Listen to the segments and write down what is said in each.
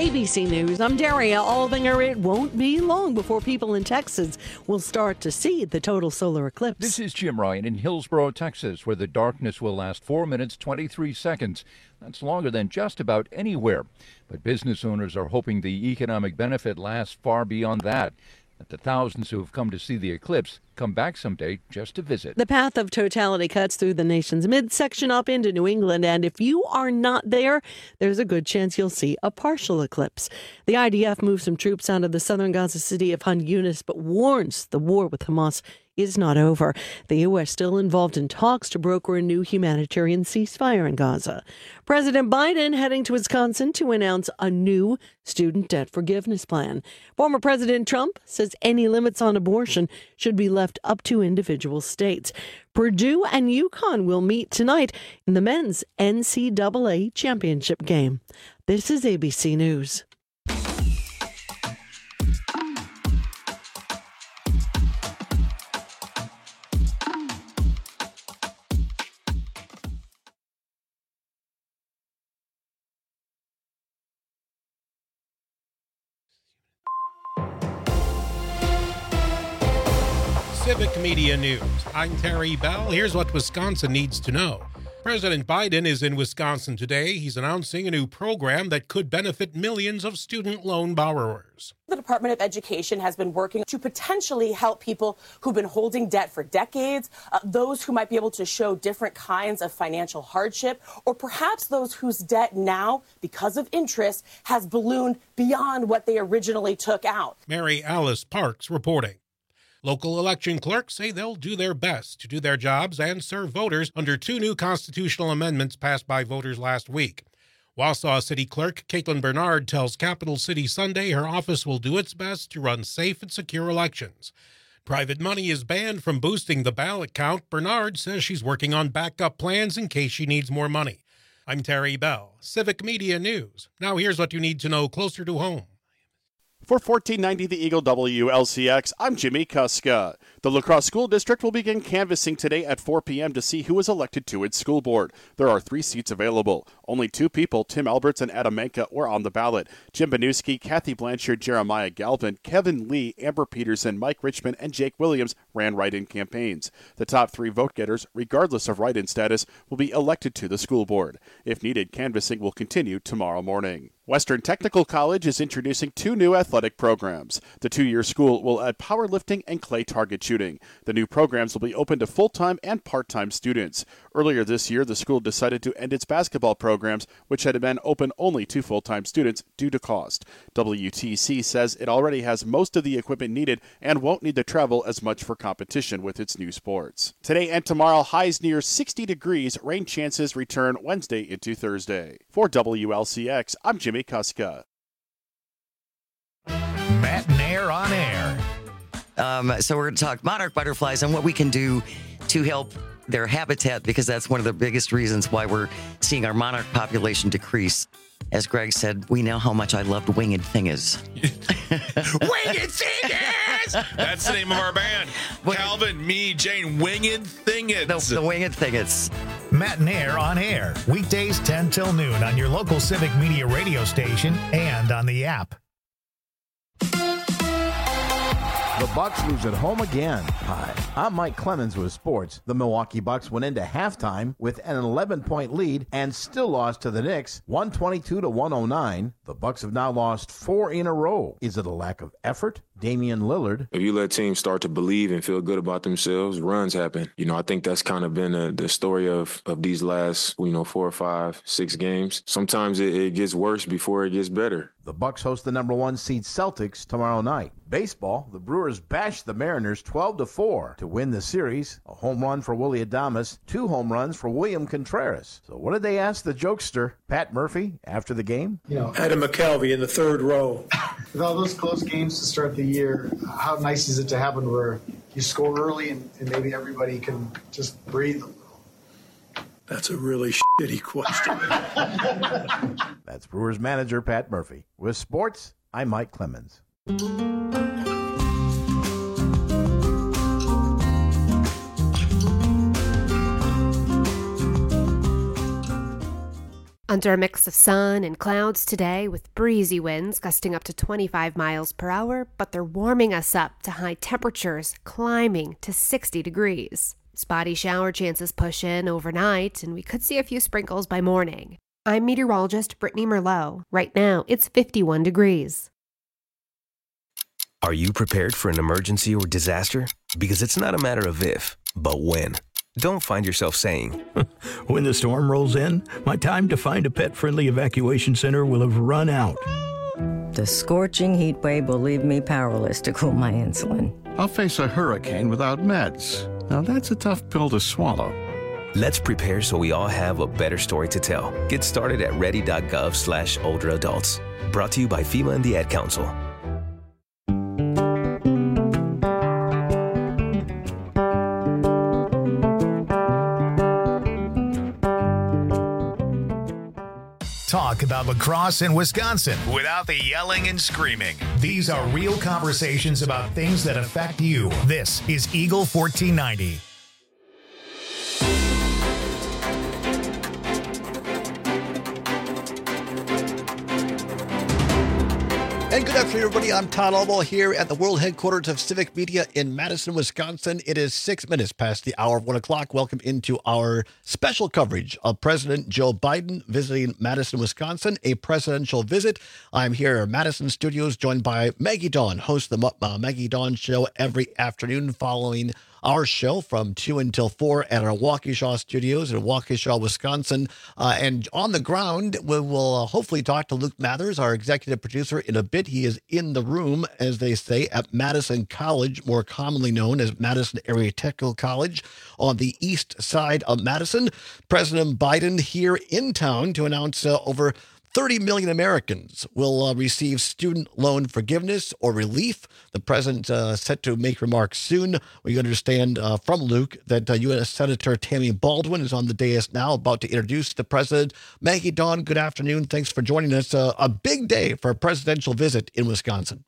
ABC News, I'm Daria Aldinger. It won't be long before people in Texas will start to see the total solar eclipse. This is Jim Ryan in Hillsboro, Texas, where the darkness will last 4 minutes, 23 seconds. That's longer than just about anywhere. But business owners are hoping the economic benefit lasts far beyond that. That the thousands who have come to see the eclipse come back someday just to visit. The path of totality cuts through the nation's midsection up into New England, and if you are not there, there's a good chance you'll see a partial eclipse. The IDF moved some troops out of the southern Gaza city of Han Yunis, but warns the war with Hamas is not over. The U.S. still involved in talks to broker a new humanitarian ceasefire in Gaza. President Biden heading to Wisconsin to announce a new student debt forgiveness plan. Former President Trump says any limits on abortion should be left up to individual states. Purdue and UConn will meet tonight in the men's NCAA championship game. This is ABC News. Civic Media News. I'm Terry Bell. Here's what Wisconsin needs to know. President Biden is in Wisconsin today. He's announcing a new program that could benefit millions of student loan borrowers. The Department of Education has been working to potentially help people who've been holding debt for decades, those who might be able to show different kinds of financial hardship, or perhaps those whose debt now, because of interest, has ballooned beyond what they originally took out. Mary Alice Parks reporting. Local election clerks say they'll do their best to do their jobs and serve voters under two new constitutional amendments passed by voters last week. Wausau City Clerk Caitlin Bernard tells Capital City Sunday her office will do its best to run safe and secure elections. Private money is banned from boosting the ballot count. Bernard says she's working on backup plans in case she needs more money. I'm Terry Bell, Civic Media News. Now here's what you need to know closer to home. For 1490 The Eagle WLCX, I'm Jimmy Kuska. The La Crosse School District will begin canvassing today at 4 p.m. to see who is elected to its school board. There are 3 seats available. Only 2 people, Tim Alberts and Adam Manka, were on the ballot. Jim Banuski, Kathy Blanchard, Jeremiah Galvin, Kevin Lee, Amber Peterson, Mike Richmond, and Jake Williams ran write-in campaigns. The top 3 vote-getters, regardless of write-in status, will be elected to the school board. If needed, canvassing will continue tomorrow morning. Western Technical College is introducing 2 new athletic programs. The 2-year school will add powerlifting and clay target shooting. The new programs will be open to full-time and part-time students. Earlier this year, the school decided to end its basketball programs, which had been open only to full-time students due to cost. WTC says it already has most of the equipment needed and won't need to travel as much for competition with its new sports. Today and tomorrow, highs near 60 degrees. Rain chances return Wednesday into Thursday. For WLCX, I'm Jimmy Kuska. Matt and Air on Air. So we're going to talk monarch butterflies and what we can do to help their habitat, because that's one of the biggest reasons why we're seeing our monarch population decrease. As Greg said, we know how much I loved Winged Thingers. Winged Thingers! That's the name of our band. Calvin, me, Jane, Winged Thingers. The Winged Thingers. Matt and Air on Air. Weekdays 10 till noon on your local Civic Media radio station and on the app. The Bucks lose at home again. Hi, I'm Mike Clemens with sports. The Milwaukee Bucks went into halftime with an 11-point lead and still lost to the Knicks, 122-109. The Bucks have now lost 4 in a row. Is it a lack of effort? Damian Lillard. If you let teams start to believe and feel good about themselves, runs happen. I think that's kind of been the story of these last, 4 or 5, 6 games. Sometimes it gets worse before it gets better. The Bucks host the number 1 seed Celtics tomorrow night. Baseball, the Brewers bashed the Mariners 12-4 to win the series. A home run for Willy Adames, 2 home runs for William Contreras. So what did they ask the jokester, Pat Murphy, after the game? Adam McCalvy in the 3rd row. With all those close games to start the year, how nice is it to happen where you score early and maybe everybody can just breathe a little? That's a really shitty question. That's Brewers manager Pat Murphy. With sports, I'm Mike Clemens. Under a mix of sun and clouds today with breezy winds gusting up to 25 miles per hour, but they're warming us up to high temperatures climbing to 60 degrees. Spotty shower chances push in overnight, and we could see a few sprinkles by morning. I'm meteorologist Brittany Merlot. Right now, it's 51 degrees. Are you prepared for an emergency or disaster? Because it's not a matter of if, but when. Don't find yourself saying, when the storm rolls in, my time to find a pet-friendly evacuation center will have run out. The scorching heat wave will leave me powerless to cool my insulin. I'll face a hurricane without meds. Now that's a tough pill to swallow. Let's prepare so we all have a better story to tell. Get started at ready.gov/older adults. Brought to you by FEMA and the Ad Council. Talk about lacrosse in Wisconsin without the yelling and screaming. These are real conversations about things that affect you. This is Eagle 1490. And good afternoon, everybody. I'm Todd Albaugh here at the world headquarters of Civic Media in Madison, Wisconsin. It is 6 minutes past the hour of 1 o'clock. Welcome into our special coverage of President Joe Biden visiting Madison, Wisconsin, a presidential visit. I'm here at Madison Studios, joined by Maggie Dawn, host of the Maggie Dawn Show every afternoon following our show from 2 until 4 at our Waukesha studios in Waukesha, Wisconsin. And on the ground, we will hopefully talk to Luke Mathers, our executive producer, in a bit. He is in the room, as they say, at Madison College, more commonly known as Madison Area Technical College, on the east side of Madison. President Biden here in town to announce over 30 million Americans will receive student loan forgiveness or relief. The president set to make remarks soon. We understand from Luke that U.S. Senator Tammy Baldwin is on the dais now, about to introduce the president. Maggie Dawn, good afternoon. Thanks for joining us. A big day for a presidential visit in Wisconsin.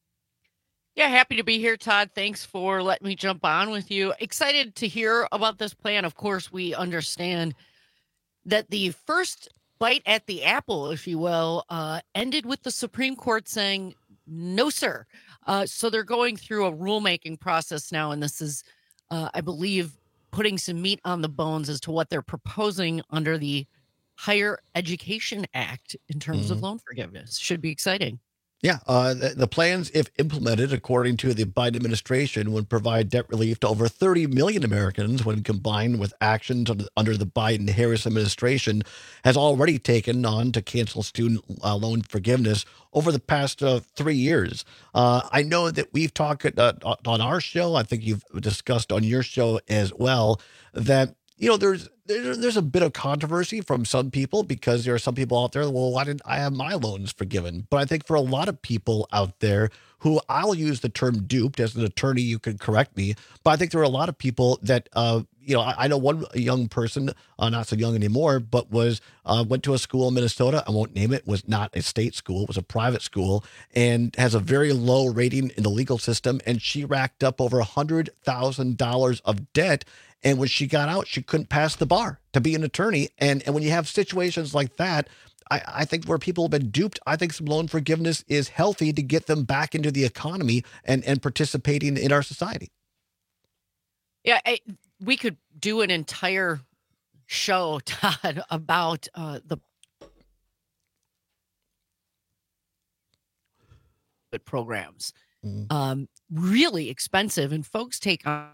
Yeah, happy to be here, Todd. Thanks for letting me jump on with you. Excited to hear about this plan. Of course, we understand that the first bite at the apple, if you will, ended with the Supreme Court saying, no, sir. So they're going through a rulemaking process now, and this is, I believe, putting some meat on the bones as to what they're proposing under the Higher Education Act in terms of loan forgiveness. Should be exciting. Yeah, the plans, if implemented according to the Biden administration, would provide debt relief to over 30 million Americans when combined with actions under the Biden-Harris administration has already taken on to cancel student loan forgiveness over the past 3 years. I know that we've talked on our show, I think you've discussed on your show as well, that there's a bit of controversy from some people because there are some people out there, well, why didn't I have my loans forgiven? But I think for a lot of people out there who, I'll use the term duped, as an attorney, you can correct me, but I think there are a lot of people that, I know one young person, not so young anymore, but went to a school in Minnesota, I won't name it, was not a state school, it was a private school, and has a very low rating in the legal system, and she racked up over $100,000 of debt. And when she got out, she couldn't pass the bar to be an attorney. And when you have situations like that, I think where people have been duped, I think some loan forgiveness is healthy to get them back into the economy and participating in our society. Yeah, we could do an entire show, Todd, about the programs. Really expensive, and folks take on.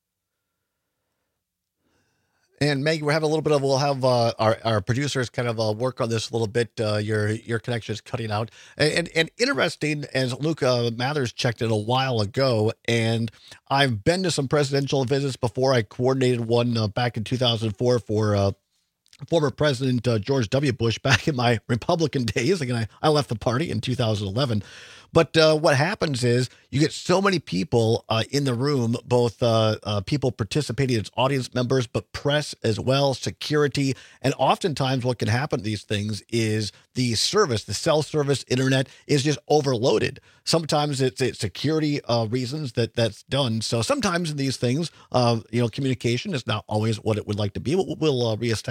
And Maggie, we'll have our producers kind of work on this a little bit. Your connection is cutting out. And interesting, as Luke Mathers checked it a while ago, and I've been to some presidential visits before. I coordinated one back in 2004 for former President George W. Bush back in my Republican days. Again, I left the party in 2011. But what happens is you get so many people in the room, both people participating as audience members, but press as well, security. And oftentimes what can happen to these things is the service, the cell service, internet is just overloaded. Sometimes it's security reasons that's done. So sometimes in these things, communication is not always what it would like to be. We'll reestablish connection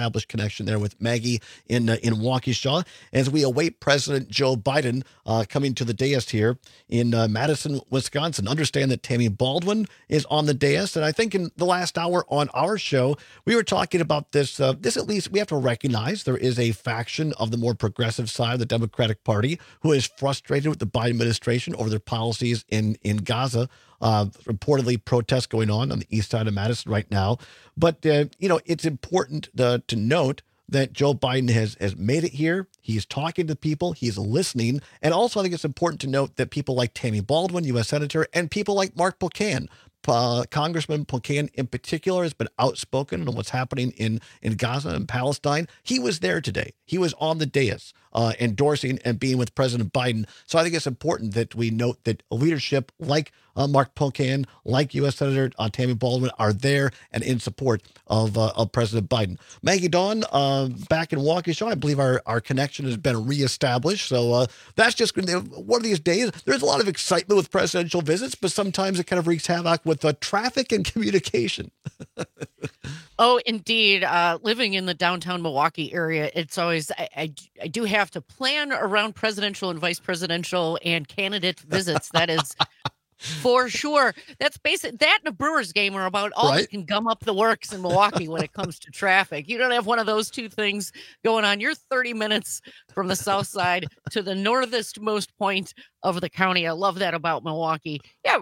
connection there with Maggie in Waukesha as we await President Joe Biden coming to the dais here in Madison, Wisconsin. Understand that Tammy Baldwin is on the dais, and I think in the last hour on our show, we were talking about this. This, at least, we have to recognize there is a faction of the more progressive side of the Democratic Party who is frustrated with the Biden administration over their policies in Gaza. Reportedly protests going on the east side of Madison right now. But, it's important to note that Joe Biden has made it here. He's talking to people. He's listening. And also, I think it's important to note that people like Tammy Baldwin, U.S. Senator, and people like Mark Pocan, Congressman Pocan in particular, has been outspoken on what's happening in Gaza and Palestine. He was there today. He was on the dais endorsing and being with President Biden. So I think it's important that we note that leadership like Mark Pocan, like U.S. Senator Tammy Baldwin, are there and in support of President Biden. Maggie Dawn, back in Waukesha, I believe our connection has been reestablished. So that's just one of these days. There's a lot of excitement with presidential visits, but sometimes it kind of wreaks havoc with traffic and communication. Oh, indeed. Living in the downtown Milwaukee area, it's always, I do have to plan around presidential and vice presidential and candidate visits. That is for sure. That's basic. That and a Brewers game are about all that can gum up the works in Milwaukee when it comes to traffic. You don't have one of those two things going on. You're 30 minutes from the south side to the northernmost point of the county. I love that about Milwaukee. Yeah,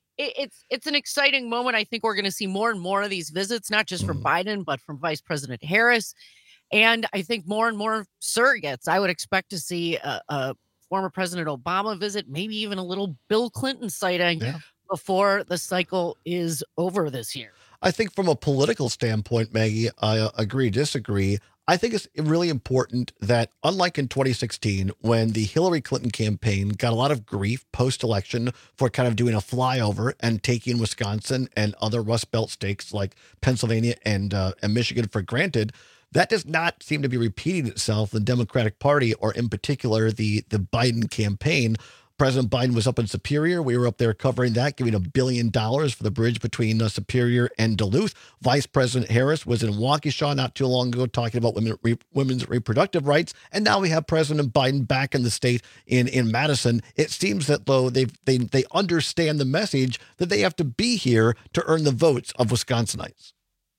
it's an exciting moment. I think we're going to see more and more of these visits, not just from Biden, but from Vice President Harris. And I think more and more surrogates. I would expect to see a former President Obama visit, maybe even a little Bill Clinton sighting before the cycle is over this year. I think from a political standpoint, Maggie, I agree, disagree. I think it's really important that, unlike in 2016, when the Hillary Clinton campaign got a lot of grief post-election for kind of doing a flyover and taking Wisconsin and other Rust Belt states like Pennsylvania and Michigan for granted, that does not seem to be repeating itself in the Democratic Party, or in particular the Biden campaign. President Biden was up in Superior. We were up there covering that, giving $1 billion for the bridge between Superior and Duluth. Vice President Harris was in Waukesha not too long ago talking about women's reproductive rights. And now we have President Biden back in the state in Madison. It seems that, though, they understand the message that they have to be here to earn the votes of Wisconsinites.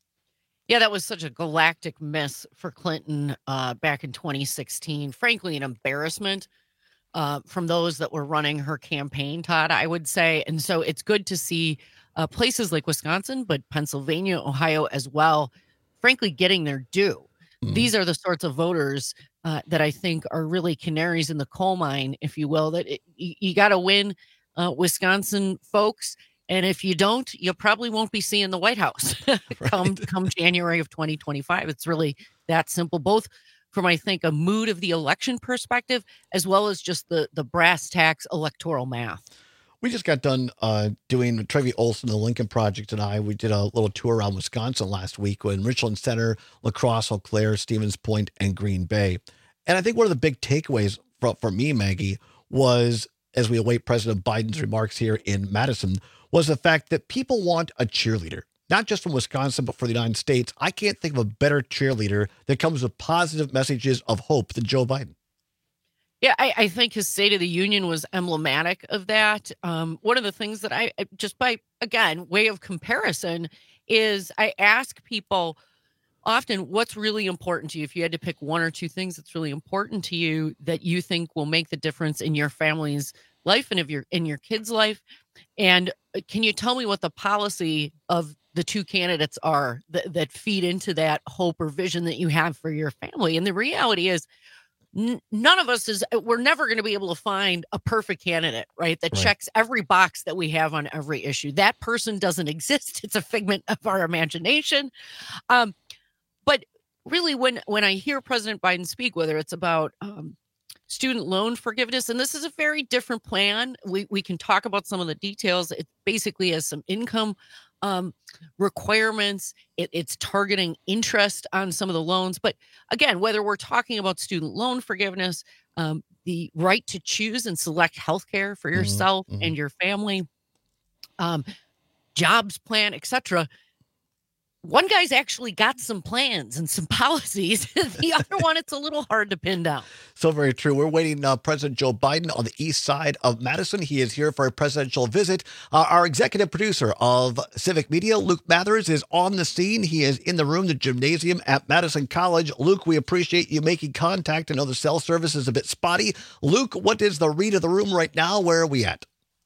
Yeah, that was such a galactic miss for Clinton back in 2016. Frankly, an embarrassment from those that were running her campaign, Todd, I would say. And so it's good to see places like Wisconsin, but Pennsylvania, Ohio as well, frankly, getting their due. These are the sorts of voters that I think are really canaries in the coal mine, if you will, that you got to win Wisconsin folks. And if you don't, you probably won't be seeing the White House come January of 2025. It's really that simple, both from, I think, a mood of the election perspective, as well as just the brass tacks electoral math. We just got done doing Trevi Olson, the Lincoln Project, and we did a little tour around Wisconsin last week in Richland Center, La Crosse, Eau Claire, Stevens Point, and Green Bay. And I think one of the big takeaways for me, Maggie, was, as we await President Biden's remarks here in Madison, was the fact that people want a cheerleader, not just from Wisconsin, but for the United States. I can't think of a better cheerleader that comes with positive messages of hope than Joe Biden. Yeah, I think his State of the Union was emblematic of that. One of the things that I, just by, again, way of comparison, is I ask people often what's really important to you. If you had to pick one or two things that's really important to you that you think will make the difference in your family's life and in your kids' life. And can you tell me what the policy of the two candidates are that feed into that hope or vision that you have for your family? And the reality is, none of us we're never going to be able to find a perfect candidate, right? That checks every box that we have on every issue. That person doesn't exist. It's a figment of our imagination. But really, when I hear President Biden speak, whether it's about student loan forgiveness, and this is a very different plan. We can talk about some of the details. It basically has some income requirements. It's targeting interest on some of the loans. But again, whether we're talking about student loan forgiveness, the right to choose and select healthcare for yourself and your family, jobs plan, etc., one guy's actually got some plans and some policies. The other one, it's a little hard to pin down. So very true. We're waiting President Joe Biden on the east side of Madison. He is here for a presidential visit. Our executive producer of Civic Media, Luke Mathers, is on the scene. He is in the room, the gymnasium at Madison College. Luke, we appreciate you making contact. I know the cell service is a bit spotty. Luke, what is the read of the room right now? Where are we at?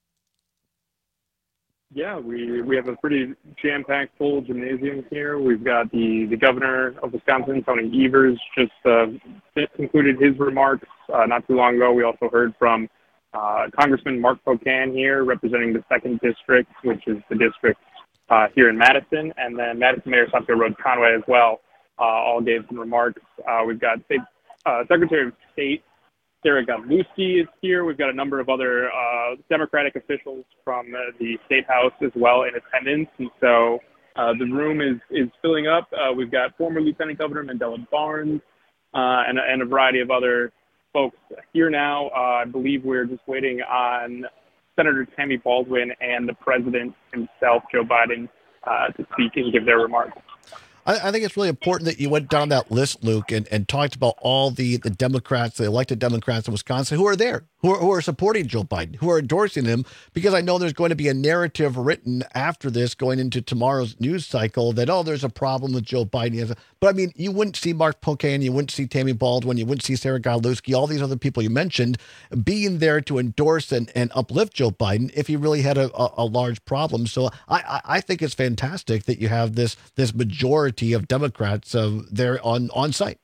Yeah, we have a pretty jam-packed full gymnasium here. We've got the governor of Wisconsin, Tony Evers, just concluded his remarks not too long ago. We also heard from Congressman Mark Pocan here, representing the 2nd District, which is the district here in Madison, and then Madison Mayor Saskia Rhodes Conway as well, all gave some remarks. We've got Secretary of State Sarah Godlewski is here. We've got a number of other Democratic officials from the State House as well in attendance. And so the room is filling up. We've got former Lieutenant Governor Mandela Barnes and a variety of other folks here now. I believe we're just waiting on Senator Tammy Baldwin and the president himself, Joe Biden, to speak and give their remarks. I think it's really important that you went down that list, Luke, and talked about all the Democrats, the elected Democrats in Wisconsin who are there, who are supporting Joe Biden, who are endorsing him, because I know there's going to be a narrative written after this going into tomorrow's news cycle that, oh, there's a problem with Joe Biden. But, I mean, you wouldn't see Mark Pocan, you wouldn't see Tammy Baldwin, you wouldn't see Sarah Godlewski, all these other people you mentioned being there to endorse and uplift Joe Biden if he really had a large problem. So I think it's fantastic that you have this majority of Democrats there on site.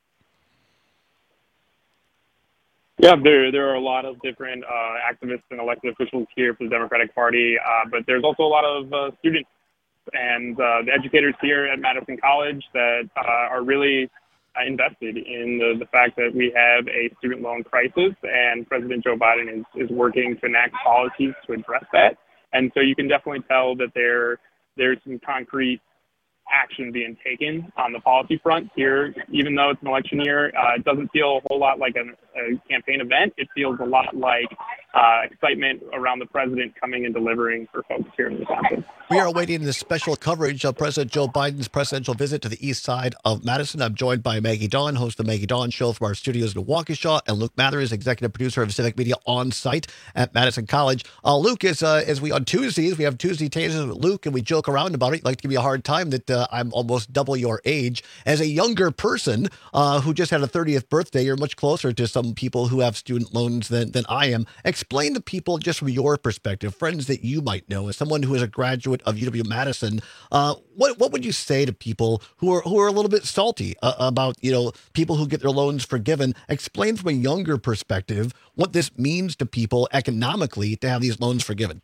Yeah, there are a lot of different activists and elected officials here for the Democratic Party, but there's also a lot of students and the educators here at Madison College that are really invested in the fact that we have a student loan crisis, and President Joe Biden is working to enact policies to address that. And so you can definitely tell that there's some concrete action being taken on the policy front here. Even though it's an election year, it doesn't feel a whole lot like a campaign event. It feels a lot like excitement around the president coming and delivering for folks here in Wisconsin. We are awaiting the special coverage of President Joe Biden's presidential visit to the east side of Madison. I'm joined by Maggie Dawn, host of the Maggie Dawn Show from our studios in Waukesha, and Luke Mathers, executive producer of Civic Media on site at Madison College. Luke, as we on Tuesdays, we have Tuesday Tasers with Luke, and we joke around about it. You'd like to give me a hard time that I'm almost double your age. As a younger person who just had a 30th birthday, you're much closer to some people who have student loans than I am. Explain to people, just from your perspective, friends that you might know, as someone who is a graduate of UW-Madison, what would you say to people who are a little bit salty about, people who get their loans forgiven? Explain from a younger perspective what this means to people economically to have these loans forgiven.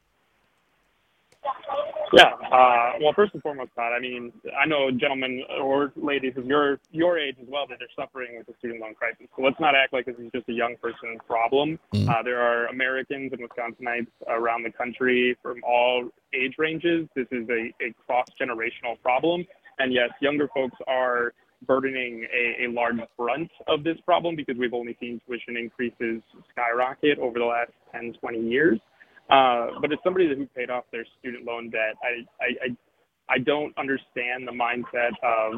Yeah. Well, first and foremost, Todd, I mean, I know gentlemen or ladies of your age as well that are suffering with the student loan crisis. So let's not act like this is just a young person's problem. There are Americans and Wisconsinites around the country from all age ranges. This is a cross-generational problem. And yes, younger folks are burdening a large brunt of this problem because we've only seen tuition increases skyrocket over the last 10, 20 years. But as somebody who paid off their student loan debt, I don't understand the mindset of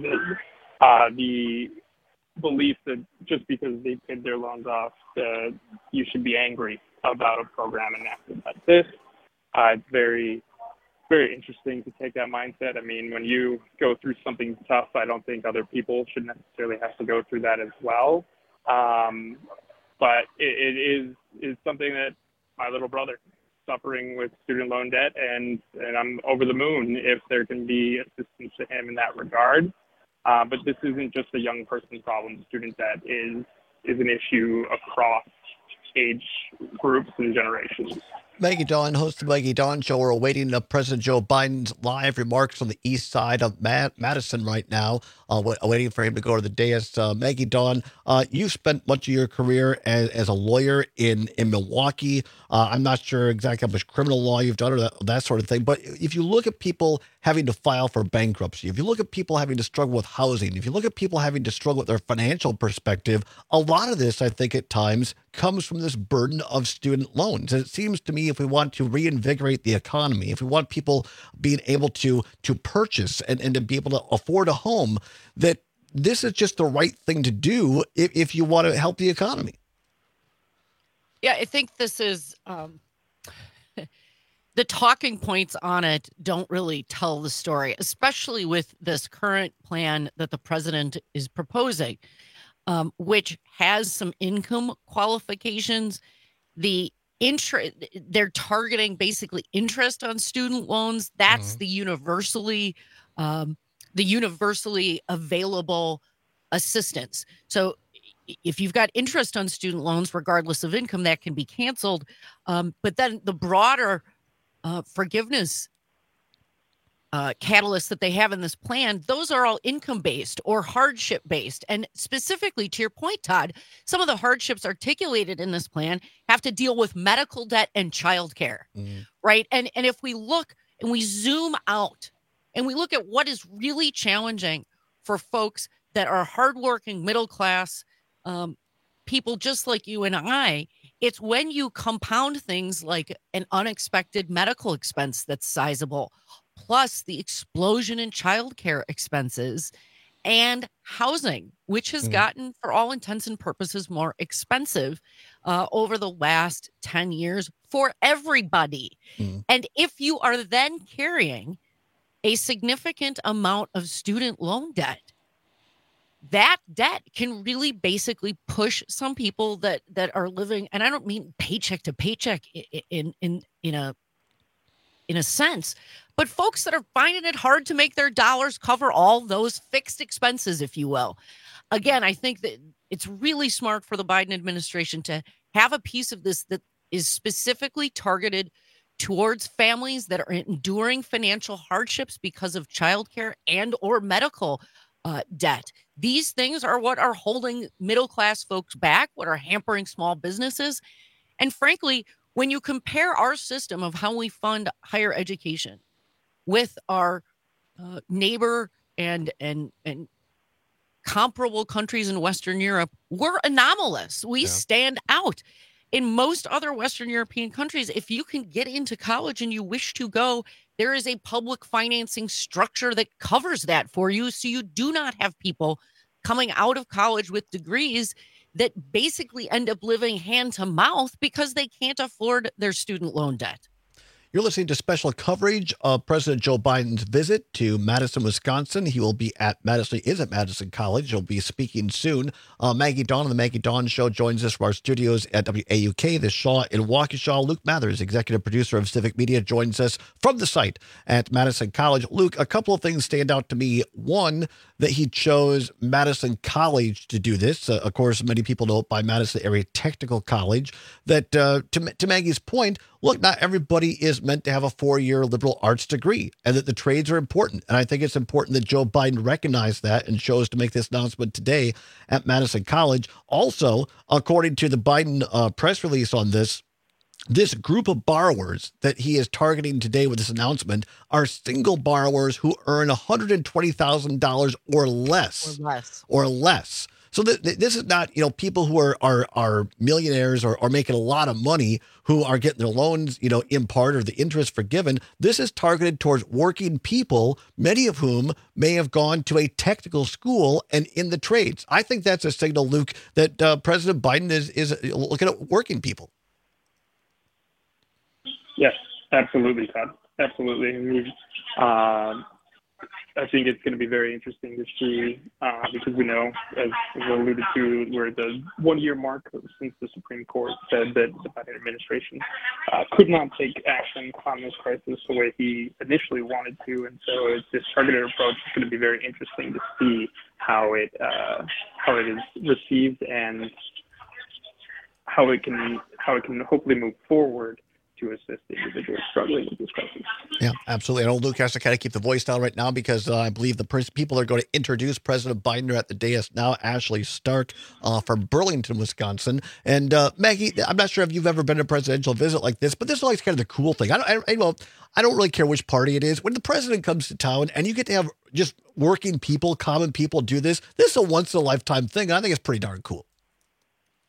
the belief that just because they paid their loans off, you should be angry about a program enacted like this. It's very, very interesting to take that mindset. I mean, when you go through something tough, I don't think other people should necessarily have to go through that as well. But it is something that my little brother suffering with student loan debt, and I'm over the moon if there can be assistance to him in that regard. But this isn't just a young person's problem. Student debt is an issue across age groups and generations. Maggie Dawn, host of the Maggie Dawn Show. We're awaiting President Joe Biden's live remarks on the east side of Madison right now, waiting for him to go to the dais. Maggie Dawn, you've spent much of your career as a lawyer in Milwaukee. I'm not sure exactly how much criminal law you've done or that sort of thing, but if you look at people having to file for bankruptcy, if you look at people having to struggle with housing, if you look at people having to struggle with their financial perspective, a lot of this, I think, at times comes from this burden of student loans. And it seems to me if we want to reinvigorate the economy, if we want people being able to purchase and to be able to afford a home, that this is just the right thing to do if you want to help the economy. Yeah, I think this is the talking points on it don't really tell the story, especially with this current plan that the president is proposing, which has some income qualifications. They're targeting basically interest on student loans. That's the universally available assistance. So if you've got interest on student loans, regardless of income, that can be canceled. But then the broader forgiveness catalysts that they have in this plan, those are all income-based or hardship-based. And specifically to your point, Todd, some of the hardships articulated in this plan have to deal with medical debt and childcare, right? And if we look and we zoom out and we look at what is really challenging for folks that are hardworking, middle-class people just like you and I, it's when you compound things like an unexpected medical expense that's sizable, plus the explosion in childcare expenses and housing, which has gotten, for all intents and purposes, more expensive over the last 10 years for everybody. And if you are then carrying a significant amount of student loan debt, that debt can really basically push some people that are living, and I don't mean paycheck to paycheck in a sense, but folks that are finding it hard to make their dollars cover all those fixed expenses, if you will. Again, I think that it's really smart for the Biden administration to have a piece of this that is specifically targeted towards families that are enduring financial hardships because of childcare and or medical debt. These things are what are holding middle-class folks back, what are hampering small businesses. And frankly, when you compare our system of how we fund higher education with our neighbor and comparable countries in Western Europe, we're anomalous. We stand out. In most other Western European countries, if you can get into college and you wish to go, there is a public financing structure that covers that for you. So you do not have people coming out of college with degrees that basically end up living hand to mouth because they can't afford their student loan debt. You're listening to special coverage of President Joe Biden's visit to Madison, Wisconsin. He will be at Madison College. He'll be speaking soon. Maggie Dawn on the Maggie Dawn Show joins us from our studios at WAUK, the Shaw in Waukesha. Luke Mathers, executive producer of Civic Media, joins us from the site at Madison College. Luke, a couple of things stand out to me. One, that he chose Madison College to do this. Of course, many people know it by Madison Area Technical College. That, to Maggie's point, look, not everybody is meant to have a 4-year liberal arts degree, and that the trades are important. And I think it's important that Joe Biden recognized that and chose to make this announcement today at Madison College. Also, according to the Biden press release on this group of borrowers that he is targeting today with this announcement are single borrowers who earn $120,000 or less. So this is not, people who are millionaires or making a lot of money who are getting their loans, in part, or the interest forgiven. This is targeted towards working people, many of whom may have gone to a technical school and in the trades. I think that's a signal, Luke, that President Biden is looking at working people. Yes, absolutely, Todd. Absolutely. I think it's going to be very interesting to see because we know, as alluded to, we're at the 1-year mark since the Supreme Court said that the Biden administration could not take action on this crisis the way he initially wanted to. And so this targeted approach is going to be very interesting to see how it is received and how it can hopefully move forward to assist individuals struggling with this crisis. Yeah, absolutely. I know Luke has to kind of keep the voice down right now because I believe the people are going to introduce President Biden at the dais now. Ashley Stark from Burlington, Wisconsin. And Maggie, I'm not sure if you've ever been to a presidential visit like this, but this is always kind of the cool thing. I don't really care which party it is. When the president comes to town and you get to have just working people, common people do this, this is a once-in-a-lifetime thing. I think it's pretty darn cool.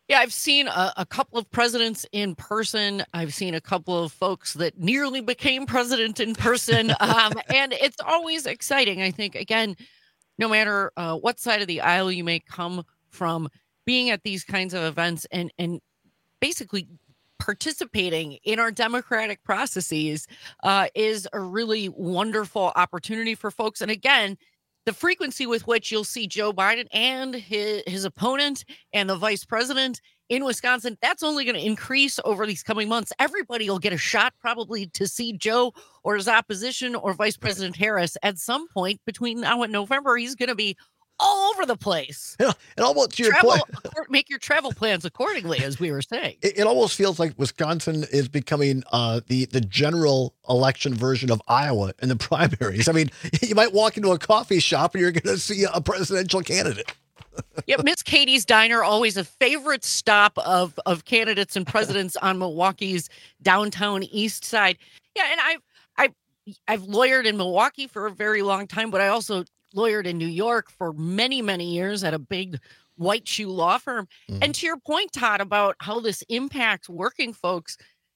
Yeah, I've seen a couple of presidents in person. I've seen a couple of folks that nearly became president in person. And it's always exciting. I think, again, no matter what side of the aisle you may come from, being at these kinds of events and basically participating in our democratic processes is a really wonderful opportunity for folks. And again, the frequency with which you'll see Joe Biden and his opponent and the vice president in Wisconsin, that's only going to increase over these coming months. Everybody will get a shot probably to see Joe or his opposition or Vice President Harris at some point between now and November. He's going to be all over the place. Yeah, and almost to your point, make your travel plans accordingly, as we were saying. It almost feels like Wisconsin is becoming the general election version of Iowa in the primaries. I mean, you might walk into a coffee shop and you're going to see a presidential candidate. Yeah, Miss Katie's Diner, always a favorite stop of candidates and presidents on Milwaukee's downtown east side. Yeah, and I've lawyered in Milwaukee for a very long time, but I also lawyered in New York for many, many years at a big white shoe law firm. Mm-hmm. And to your point, Todd, about how this impacts working folks,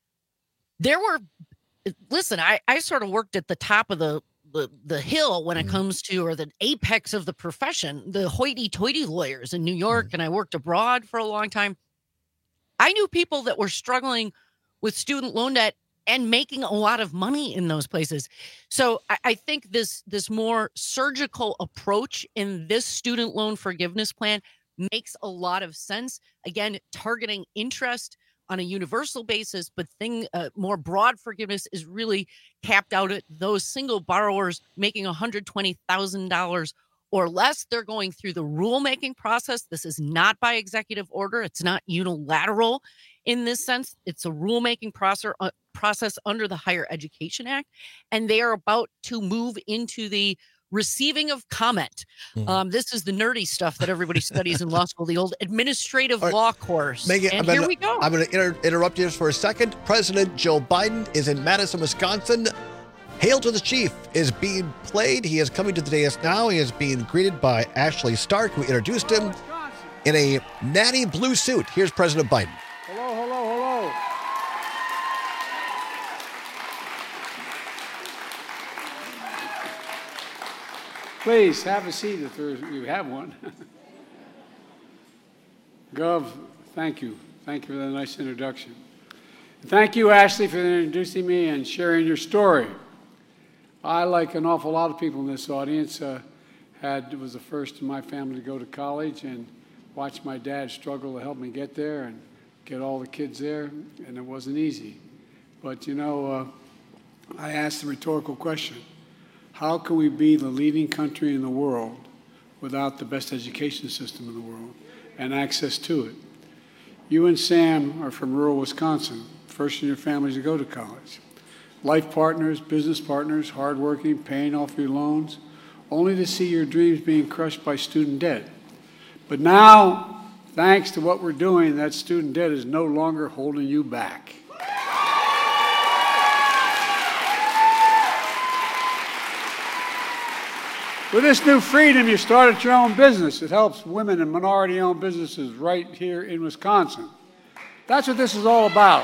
I sort of worked at the top of the hill when it comes to, or the apex of the profession, the hoity-toity lawyers in New York, and I worked abroad for a long time. I knew people that were struggling with student loan debt and making a lot of money in those places. So I think this more surgical approach in this student loan forgiveness plan makes a lot of sense. Again, targeting interest on a universal basis, but more broad forgiveness is really capped out at those single borrowers making $120,000 or less. They're going through the rulemaking process. This is not by executive order. It's not unilateral in this sense. It's a rulemaking process under the Higher Education Act, and they are about to move into the receiving of comment. This is the nerdy stuff that everybody studies in law school, the old administrative law course. Megan, and here we go. I'm going to interrupt you just for a second. President Joe Biden is in Madison, Wisconsin. Hail to the Chief is being played. He is coming to the dais now. He is being greeted by Ashley Stark, who introduced him in a natty blue suit. Here's President Biden. Hello, hello, hello. Please have a seat if you have one. Gov, thank you. Thank you for that nice introduction. Thank you, Ashley, for introducing me and sharing your story. I, like an awful lot of people in this audience, was the first in my family to go to college and watch my dad struggle to help me get there and get all the kids there, and it wasn't easy. But, I asked the rhetorical question, how can we be the leading country in the world without the best education system in the world and access to it? You and Sam are from rural Wisconsin, first in your families to go to college. Life partners, business partners, hardworking, paying off your loans, only to see your dreams being crushed by student debt. But now, thanks to what we're doing, that student debt is no longer holding you back. With this new freedom, you started your own business. It helps women and minority-owned businesses right here in Wisconsin. That's what this is all about.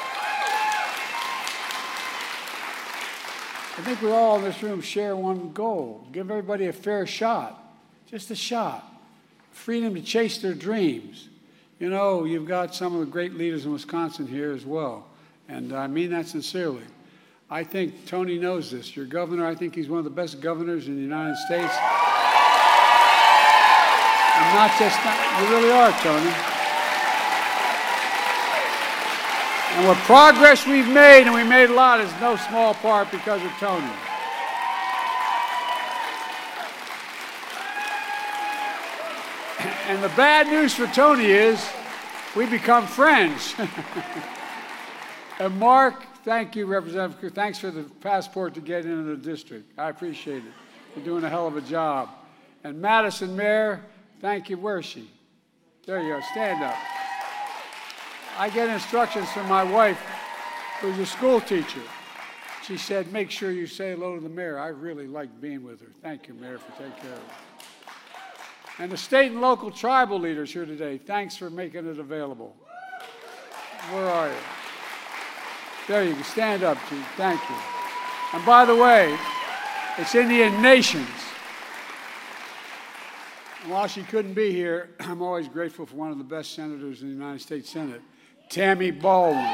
I think we all in this room share one goal. Give everybody a fair shot, just a shot. Freedom to chase their dreams. You know, you've got some of the great leaders in Wisconsin here as well, and I mean that sincerely. I think Tony knows this. Your governor, I think he's one of the best governors in the United States. And you really are, Tony. And what progress we've made, and we made a lot, is no small part because of Tony. And the bad news for Tony is we become friends. And Mark, thank you, Representative. Thanks for the passport to get into the district. I appreciate it. You're doing a hell of a job. And Madison Mayor, thank you. Where is she? There you go. Stand up. I get instructions from my wife, who's a school teacher. She said, make sure you say hello to the mayor. I really like being with her. Thank you, Mayor, for taking care of her. And the state and local tribal leaders here today, thanks for making it available. Where are you? There you go. Stand up, Chief. Thank you. And by the way, it's Indian Nations. And while she couldn't be here, I'm always grateful for one of the best senators in the United States Senate, Tammy Baldwin.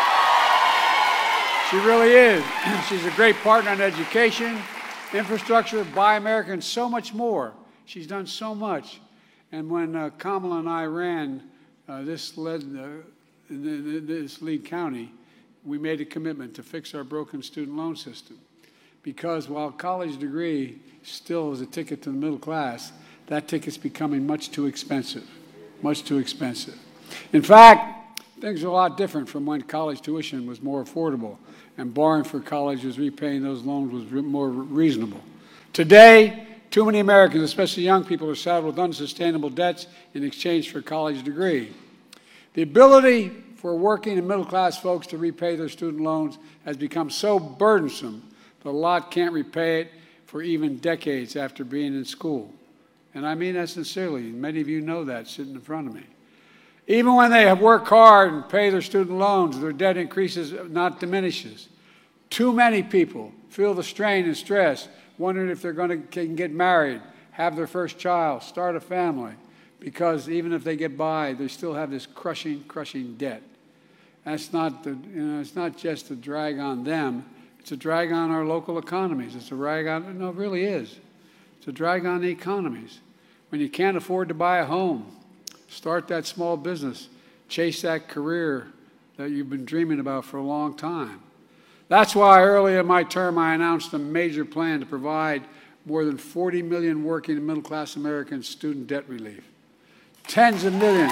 She really is. She's a great partner on education, infrastructure, Buy America, and so much more. She's done so much. And when Kamala and I ran this lead county, we made a commitment to fix our broken student loan system. Because while college degree still is a ticket to the middle class, that ticket's becoming much too expensive, much too expensive. In fact, things are a lot different from when college tuition was more affordable and borrowing for college was repaying those loans was more reasonable. Today, too many Americans, especially young people, are saddled with unsustainable debts in exchange for a college degree. The ability for working and middle-class folks to repay their student loans has become so burdensome that a lot can't repay it for even decades after being in school. And I mean that sincerely. Many of you know that sitting in front of me. Even when they have worked hard and pay their student loans, their debt increases, not diminishes. Too many people feel the strain and stress, wondering if they're can get married, have their first child, start a family, because even if they get by, they still have this crushing debt. That's not it's not just a drag on them, it's a drag on our local economies. It's a drag on, no, it really is. It's a drag on the economies. When you can't afford to buy a home, start that small business, chase that career that you've been dreaming about for a long time. That's why early in my term I announced a major plan to provide more than 40 million working and middle-class Americans student debt relief. Tens of millions.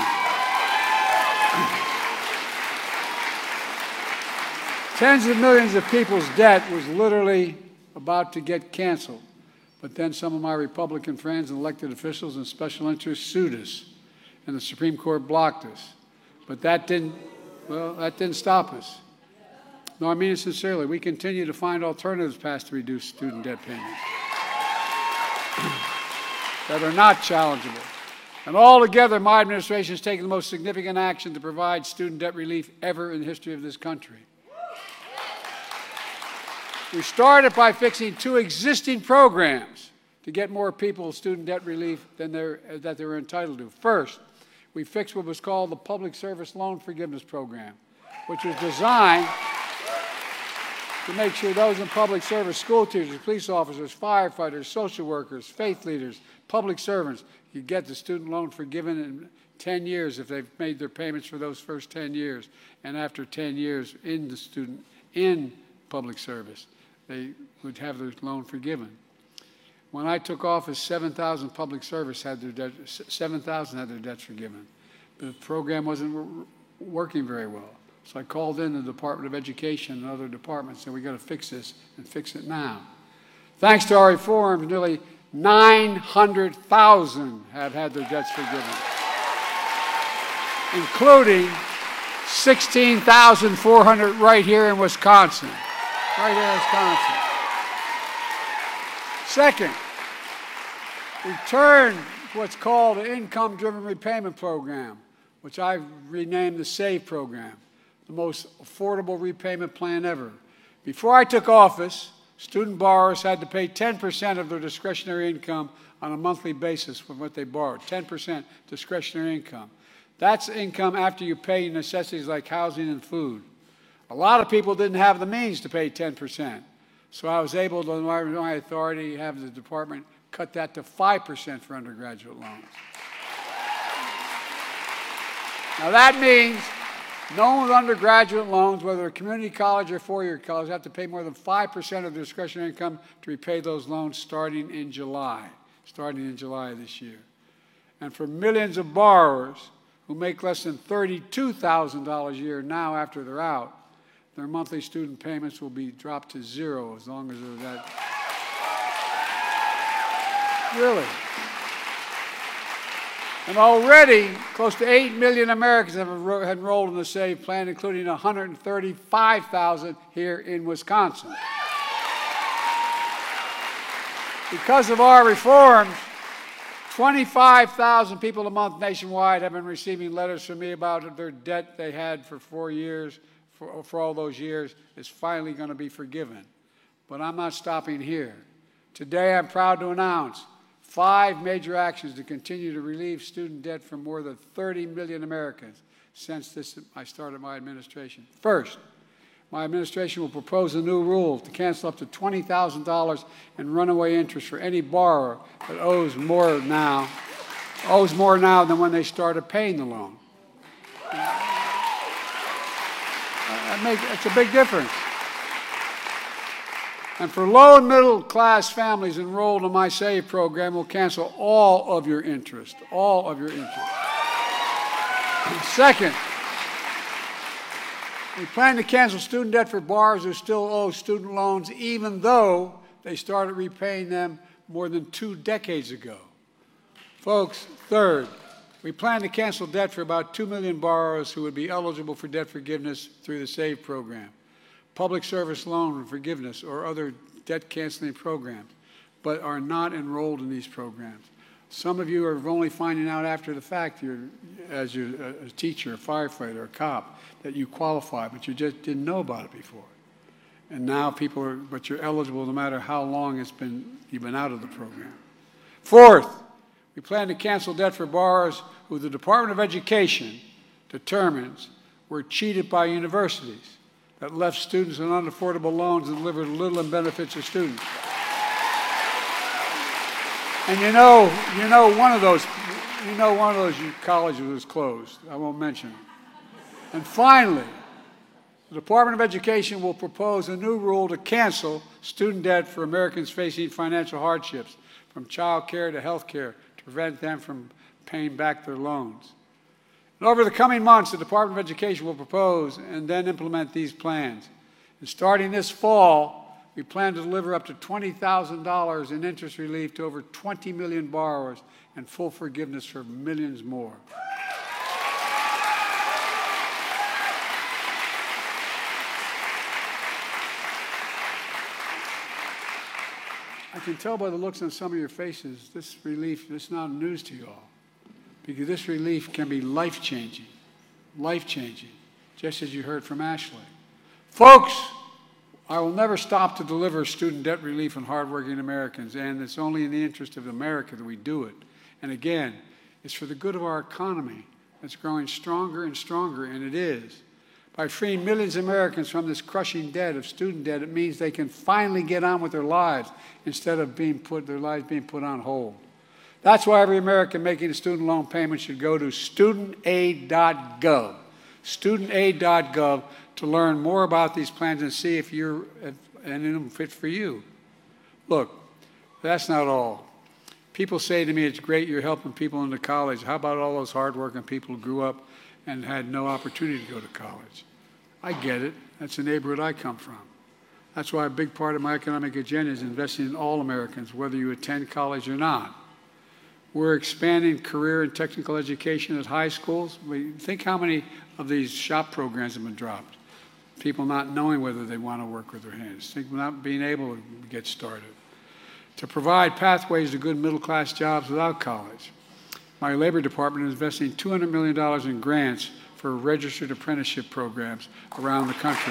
Tens of millions of people's debt was literally about to get canceled. But then some of my Republican friends and elected officials and special interests sued us, and the Supreme Court blocked us. But that didn't stop us. No, I mean it sincerely. We continue to find alternatives passed to reduce student debt payments that are not challengeable. And altogether, my administration has taken the most significant action to provide student debt relief ever in the history of this country. We started by fixing 2 existing programs to get more people student debt relief than that they were entitled to. First, we fixed what was called the Public Service Loan Forgiveness Program, which was designed to make sure those in public service, school teachers, police officers, firefighters, social workers, faith leaders, public servants, could get the student loan forgiven in 10 years if they've made their payments for those first 10 years. And after 10 years in public service, they would have their loan forgiven. When I took office, 7,000 public service had their debts forgiven. The program wasn't working very well. So I called in the Department of Education and other departments and said, we got to fix this and fix it now. Thanks to our reforms, nearly 900,000 have had their debts forgiven, including 16,400 right here in Wisconsin. Right here in Wisconsin. Second, we turned to what's called an income-driven repayment program, which I've renamed the SAVE program, the most affordable repayment plan ever. Before I took office, student borrowers had to pay 10% of their discretionary income on a monthly basis for what they borrowed, 10% discretionary income. That's income after you pay necessities like housing and food. A lot of people didn't have the means to pay 10%. So I was able to, in my authority, have the department cut that to 5% for undergraduate loans. Now that means no one with undergraduate loans, whether a community college or four-year college, have to pay more than 5% of their discretionary income to repay those loans starting in July of this year. And for millions of borrowers who make less than $32,000 a year now after they're out, their monthly student payments will be dropped to zero as long as they're that. Really. And already, close to 8 million Americans have enrolled in the SAVE plan, including 135,000 here in Wisconsin. Because of our reforms, 25,000 people a month nationwide have been receiving letters from me about their debt they had for 4 years, for all those years, is finally going to be forgiven. But I'm not stopping here. Today, I'm proud to announce 5 major actions to continue to relieve student debt for more than 30 million Americans since I started my administration. First, my administration will propose a new rule to cancel up to $20,000 in runaway interest for any borrower that owes more now than when they started paying the loan. It's a big difference. And for low and middle class families enrolled in my SAVE program, we'll cancel all of your interest, all of your interest. Second, we plan to cancel student debt for borrowers who still owe student loans even though they started repaying them more than 2 decades ago. Folks, third, we plan to cancel debt for about 2 million borrowers who would be eligible for debt forgiveness through the SAVE program, public service loan forgiveness, or other debt canceling programs, but are not enrolled in these programs. Some of you are only finding out after the fact, as you're a teacher, a firefighter, a cop, that you qualify, but you just didn't know about it before. And now but you're eligible no matter how long you've been out of the program. Fourth, we plan to cancel debt for borrowers who the Department of Education determines were cheated by universities that left students on unaffordable loans and delivered little in benefits to students. And you know one of those colleges was closed. I won't mention it. And finally, the Department of Education will propose a new rule to cancel student debt for Americans facing financial hardships, from child care to health care, to prevent them from paying back their loans. And over the coming months, the Department of Education will propose and then implement these plans. And starting this fall, we plan to deliver up to $20,000 in interest relief to over 20 million borrowers and full forgiveness for millions more. I can tell by the looks on some of your faces, this relief is not news to you all, because this relief can be life-changing, just as you heard from Ashley. Folks, I will never stop to deliver student debt relief on hardworking Americans, and it's only in the interest of America that we do it. And again, it's for the good of our economy that's growing stronger and stronger, and it is. By freeing millions of Americans from this crushing debt of student debt, it means they can finally get on with their lives instead of their lives being put on hold. That's why every American making a student loan payment should go to studentaid.gov, studentaid.gov, to learn more about these plans and see if any of them fit for you. Look, that's not all. People say to me, it's great you're helping people into college. How about all those hardworking people who grew up and had no opportunity to go to college? I get it. That's the neighborhood I come from. That's why a big part of my economic agenda is investing in all Americans, whether you attend college or not. We're expanding career and technical education at high schools. Think how many of these shop programs have been dropped. People not knowing whether they want to work with their hands. Think not being able to get started. To provide pathways to good middle-class jobs without college. My Labor Department is investing $200 million in grants for registered apprenticeship programs around the country.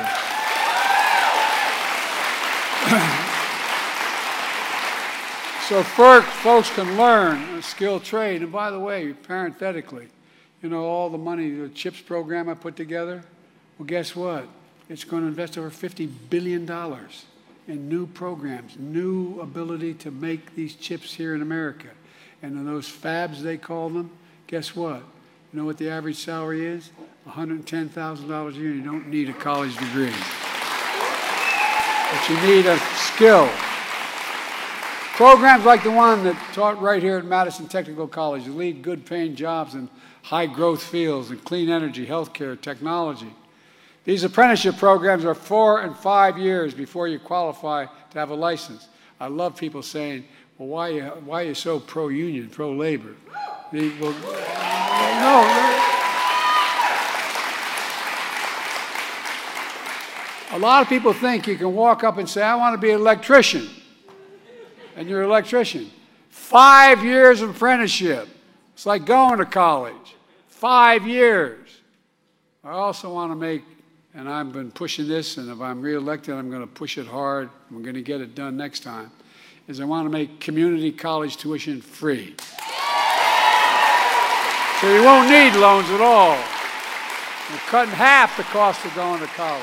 So folks can learn a skilled trade. And by the way, parenthetically, all the money, the CHIPS program I put together, well, guess what? It's going to invest over $50 billion in new programs, new ability to make these chips here in America. And in those fabs, they call them, guess what? You know what the average salary is? $110,000 a year. You don't need a college degree. But you need a skill. Programs like the one that taught right here at Madison Technical College lead good-paying jobs in high-growth fields in clean energy, healthcare, technology. These apprenticeship programs are 4 and 5 years before you qualify to have a license. I love people saying, well, why are you so pro-union, pro-labor? No. A lot of people think you can walk up and say, I want to be an electrician. And you're an electrician. 5 years of apprenticeship. It's like going to college. 5 years. I also want to make, and I've been pushing this, and if I'm reelected, I'm going to push it hard. We're going to get it done next time, is I want to make community college tuition free. So you won't need loans at all. We're cutting half the cost of going to college.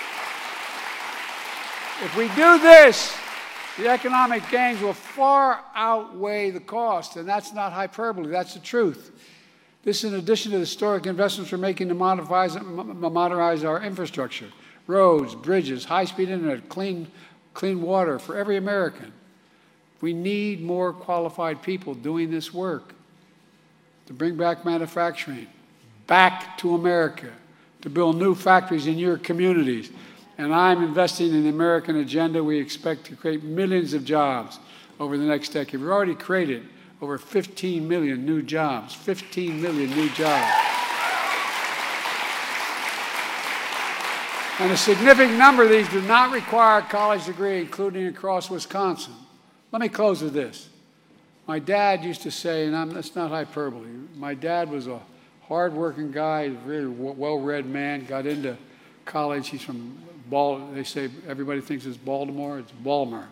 If we do this, the economic gains will far outweigh the cost, and that's not hyperbole, that's the truth. This in addition to the historic investments we're making to modernize our infrastructure, roads, bridges, high-speed internet, clean water for every American. We need more qualified people doing this work to bring back manufacturing, back to America, to build new factories in your communities. And I'm investing in the American agenda. We expect to create millions of jobs over the next decade. We've already created over 15 million new jobs. 15 million new jobs. And a significant number of these do not require a college degree, including across Wisconsin. Let me close with this. My dad used to say, and that's not hyperbole, my dad was a hard-working guy, a really well-read man, got into college. He's from they say everybody thinks it's Baltimore. It's Balmer.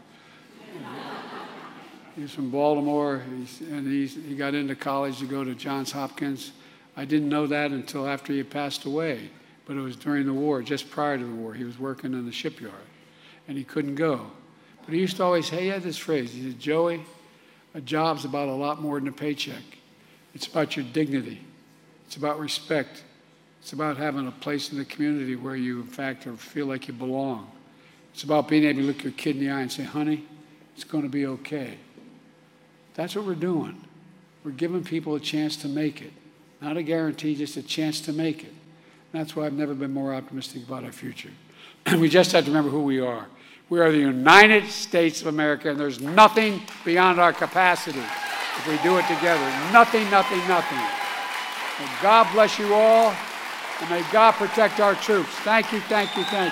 He's from Baltimore, he got into college to go to Johns Hopkins. I didn't know that until after he passed away, but it was during the war, just prior to the war. He was working in the shipyard, and he couldn't go. But he used to always say, he had this phrase, he said, Joey, a job's about a lot more than a paycheck. It's about your dignity. It's about respect. It's about having a place in the community where you, in fact, feel like you belong. It's about being able to look your kid in the eye and say, honey, it's going to be okay. That's what we're doing. We're giving people a chance to make it. Not a guarantee, just a chance to make it. And that's why I've never been more optimistic about our future. We just have to remember who we are. We are the United States of America, and there's nothing beyond our capacity if we do it together. Nothing, nothing, nothing. May God bless you all. And may God protect our troops. Thank you, thank you, thank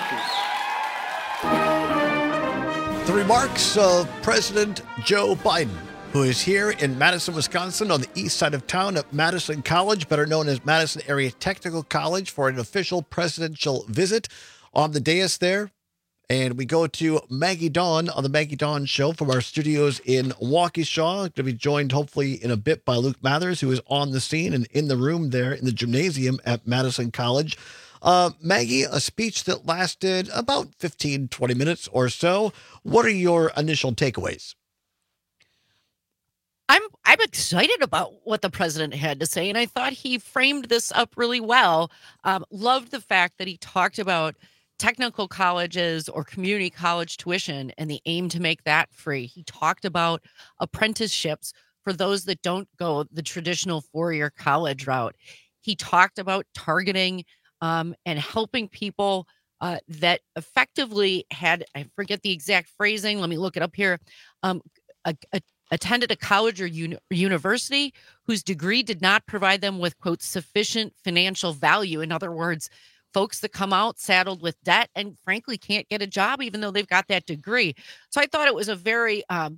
you. The remarks of President Joe Biden, who is here in Madison, Wisconsin, on the east side of town at Madison College, better known as Madison Area Technical College, for an official presidential visit. On the dais there, and we go to Maggie Dawn on the Maggie Dawn Show from our studios in Waukesha. Going to be joined hopefully in a bit by Luke Mathers, who is on the scene and in the room there in the gymnasium at Madison College. Maggie, a speech that lasted about 15, 20 minutes or so. What are your initial takeaways? I'm excited about what the president had to say, and I thought he framed this up really well. Loved the fact that he talked about technical colleges or community college tuition and the aim to make that free. He talked about apprenticeships for those that don't go the traditional four-year college route. He talked about targeting and helping people that effectively had, I forget the exact phrasing, let me look it up here, attended a college or university whose degree did not provide them with, quote, sufficient financial value. In other words, folks that come out saddled with debt and frankly can't get a job even though they've got that degree. So I thought it was a very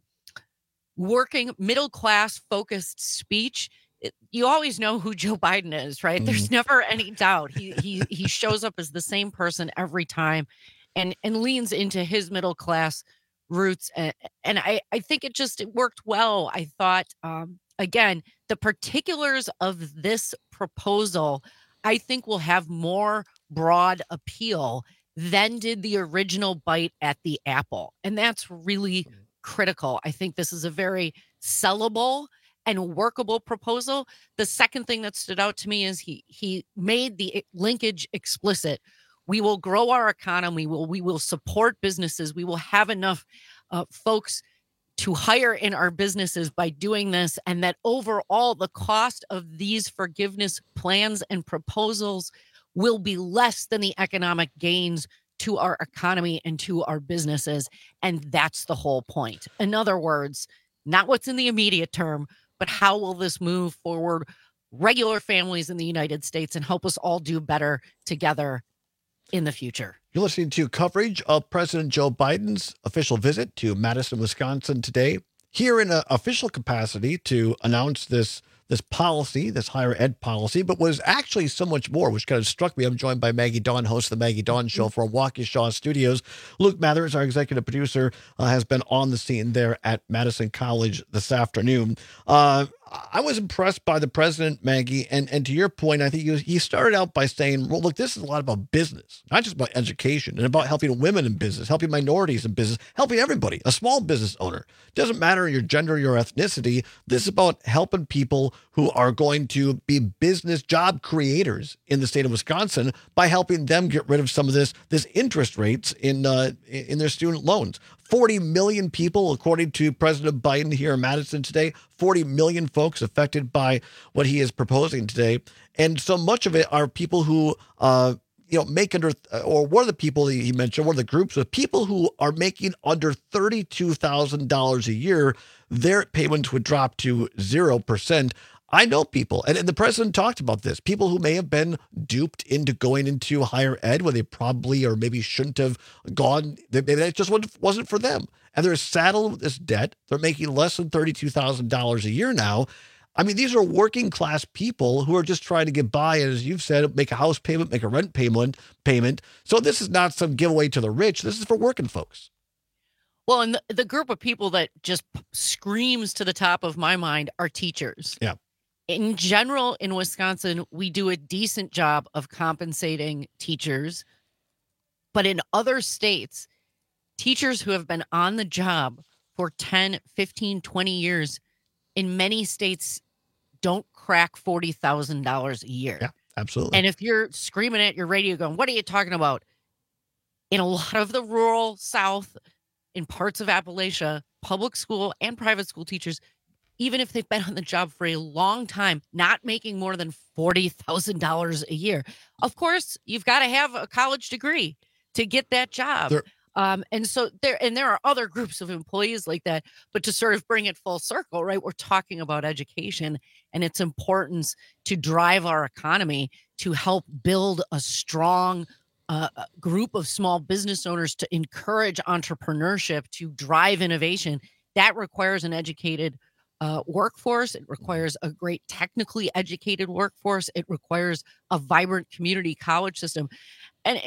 working middle class focused speech. You always know who Joe Biden is, right? There's never any doubt. He shows up as the same person every time and leans into his middle class roots. And I think it worked well. I thought, again, the particulars of this proposal, I think will have more broad appeal than did the original bite at the apple. And that's really critical. I think this is a very sellable and workable proposal. The second thing that stood out to me is he made the linkage explicit. We will grow our economy. We will support businesses. We will have enough folks to hire in our businesses by doing this, and that overall the cost of these forgiveness plans and proposals will be less than the economic gains to our economy and to our businesses. And that's the whole point. In other words, not what's in the immediate term, but how will this move forward regular families in the United States and help us all do better together in the future. You're listening to coverage of President Joe Biden's official visit to Madison, Wisconsin today. here in an official capacity to announce this policy, this higher ed policy, but was actually so much more, which kind of struck me. I'm joined by Maggie Dawn, host of the Maggie Dawn Show from Waukesha Studios. Luke Mathers, our executive producer, has been on the scene there at Madison College this afternoon. I was impressed by the president, Maggie, and to your point, I think he started out by saying, well, look, this is a lot about business, not just about education, and about helping women in business, helping minorities in business, helping everybody, a small business owner. Doesn't matter your gender, your ethnicity. This is about helping people who are going to be business job creators in the state of Wisconsin by helping them get rid of some of this interest rates in their student loans. 40 million people, according to President Biden here in Madison today, 40 million folks affected by what he is proposing today. And so much of it are people who, make under, or one of the people he mentioned, one of the groups of people who are making under $32,000 a year, their payments would drop to 0%. I know people, and the president talked about this, people who may have been duped into going into higher ed when they probably or maybe shouldn't have gone. Maybe that just wasn't for them. And they're saddled with this debt. They're making less than $32,000 a year now. I mean, these are working class people who are just trying to get by. And as you've said, make a house payment, make a rent payment. So this is not some giveaway to the rich. This is for working folks. Well, and the group of people that just screams to the top of my mind are teachers. Yeah. In general, in Wisconsin, we do a decent job of compensating teachers. But in other states, teachers who have been on the job for 10, 15, 20 years, in many states, don't crack $40,000 a year. Yeah, absolutely. And if you're screaming at your radio going, what are you talking about? In a lot of the rural South, in parts of Appalachia, public school and private school teachers, even if they've been on the job for a long time, not making more than $40,000 a year. Of course, you've got to have a college degree to get that job. And so there are other groups of employees like that. But to sort of bring it full circle, right, we're talking about education and its importance to drive our economy, to help build a strong group of small business owners, to encourage entrepreneurship, to drive innovation. That requires an educated workforce. It requires a great technically educated workforce. It requires a vibrant community college system. And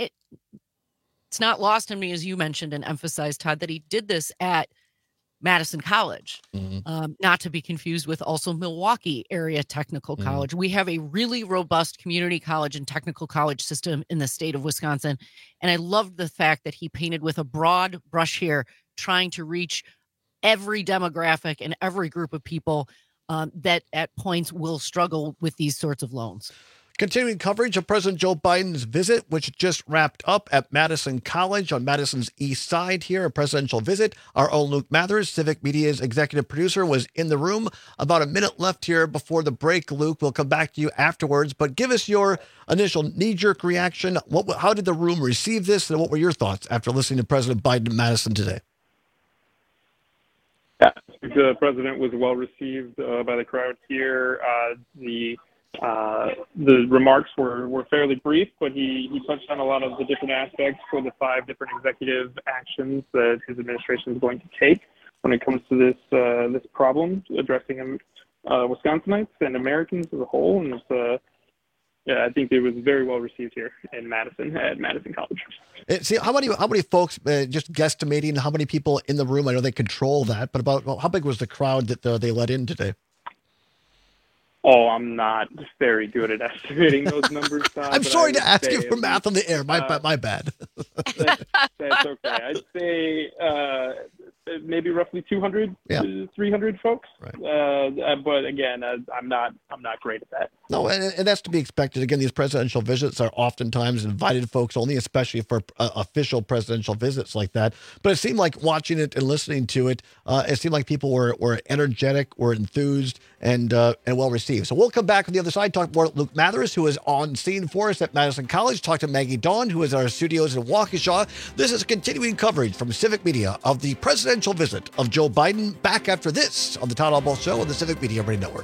it's not lost on me, as you mentioned and emphasized, Todd, that he did this at Madison College, not to be confused with also Milwaukee Area Technical College. We have a really robust community college and technical college system in the state of Wisconsin. And I loved the fact that he painted with a broad brush here, trying to reach every demographic and every group of people that at points will struggle with these sorts of loans. Continuing coverage of President Joe Biden's visit, which just wrapped up at Madison College on Madison's east side here, a presidential visit. Our own Luke Mathers, Civic Media's executive producer, was in the room. About a minute left here before the break, Luke. We'll come back to you afterwards, but give us your initial knee-jerk reaction. How did the room receive this, and what were your thoughts after listening to President Biden in Madison today? Yeah, the president was well received by the crowd here. The remarks were fairly brief, but he touched on a lot of the different aspects for the 5 different executive actions that his administration is going to take when it comes to this problem, addressing Wisconsinites and Americans as a whole. And I think it was very well received here in Madison at Madison College. See, how many folks, just guesstimating how many people in the room? I know they control that, but how big was the crowd that they let in today? Oh, I'm not very good at estimating those numbers. I'm sorry to ask you for math on the air. My bad. That's okay. I'd say maybe roughly 200 to 300 folks. Right. But again, I'm not great at that. No, and that's to be expected. Again, these presidential visits are oftentimes invited folks only, especially for official presidential visits like that. But it seemed like watching it and listening to it, it seemed like people were energetic, were enthused, and well received. So we'll come back on the other side, talk more to Luke Mathers, who is on scene for us at Madison College, talk to Maggie Dawn, who is at our studios in Waukesha. This is continuing coverage from Civic Media of the presidential visit of Joe Biden. Back after this on the Todd Albaugh Show on the Civic Media Radio Network.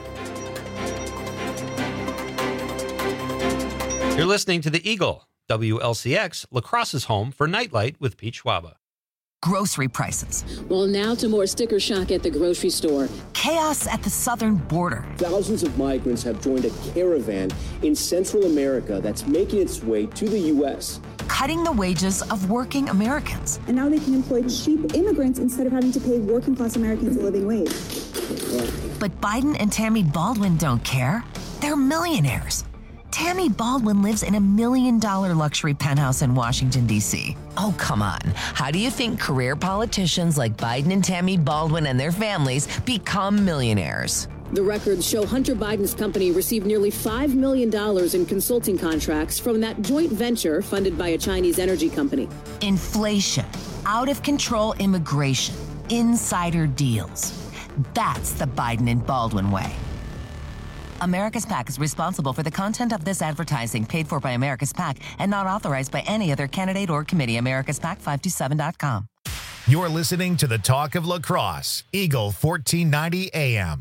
You're listening to The Eagle, WLCX, La Crosse's home for Nightlight with Pete Schwaba. grocery prices. Well, now to more sticker shock at the grocery store. Chaos at the southern border. Thousands of migrants have joined a caravan in Central America that's making its way to the U.S. Cutting the wages of working Americans. And now they can employ cheap immigrants instead of having to pay working-class Americans a living wage. But Biden and Tammy Baldwin don't care. They're millionaires. Tammy Baldwin lives in $1 million luxury penthouse in Washington, D.C. Oh, come on. How do you think career politicians like Biden and Tammy Baldwin and their families become millionaires? The records show Hunter Biden's company received nearly $5 million in consulting contracts from that joint venture funded by a Chinese energy company. Inflation, out of control immigration, insider deals. That's the Biden and Baldwin way. America's PAC is responsible for the content of this advertising paid for by America's PAC and not authorized by any other candidate or committee. AmericasPAC527.com. You're listening to the Talk of La Crosse, Eagle 1490 AM.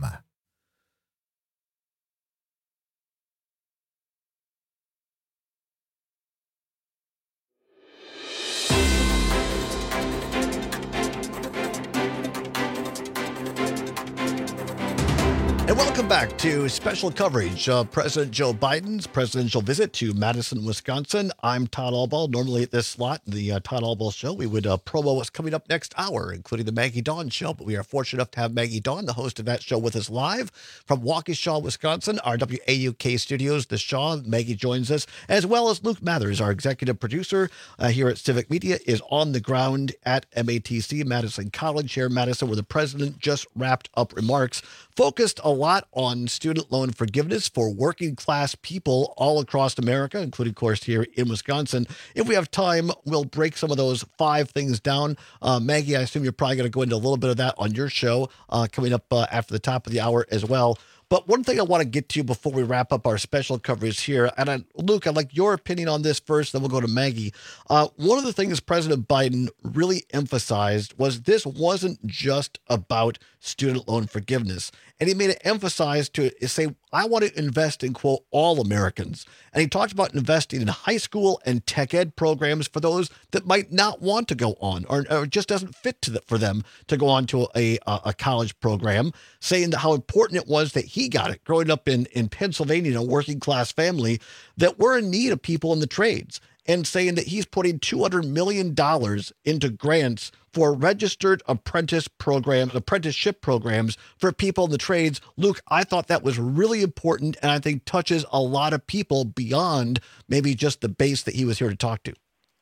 And welcome back to special coverage of President Joe Biden's presidential visit to Madison, Wisconsin. I'm Todd Albaugh. Normally at this slot, the Todd Albaugh Show, we would promo what's coming up next hour, including the Maggie Dawn Show. But we are fortunate enough to have Maggie Dawn, the host of that show, with us live from Waukesha, Wisconsin, our WAUK studios. The Shaw, Maggie joins us, as well as Luke Mathers, our executive producer here at Civic Media, is on the ground at MATC, Madison College here in Madison, where the president just wrapped up remarks focused a lot on student loan forgiveness for working class people all across America, including, of course, here in Wisconsin. If we have time, we'll break some of those 5 things down. Maggie, I assume you're probably going to go into a little bit of that on your show coming up after the top of the hour as well. But one thing I want to get to before we wrap up our special coverage here, and Luke, I'd like your opinion on this first, then we'll go to Maggie. One of the things President Biden really emphasized was this wasn't just about student loan forgiveness. And he made it emphasize to say, I want to invest in, quote, all Americans. And he talked about investing in high school and tech ed programs for those that might not want to go on or just doesn't fit for them to go on to a college program, saying that how important it was that he got it growing up in Pennsylvania, in a working class family, that we're in need of people in the trades, and saying that he's putting $200 million into grants for registered apprenticeship programs for people in the trades. Luke, I thought that was really important, and I think touches a lot of people beyond maybe just the base that he was here to talk to.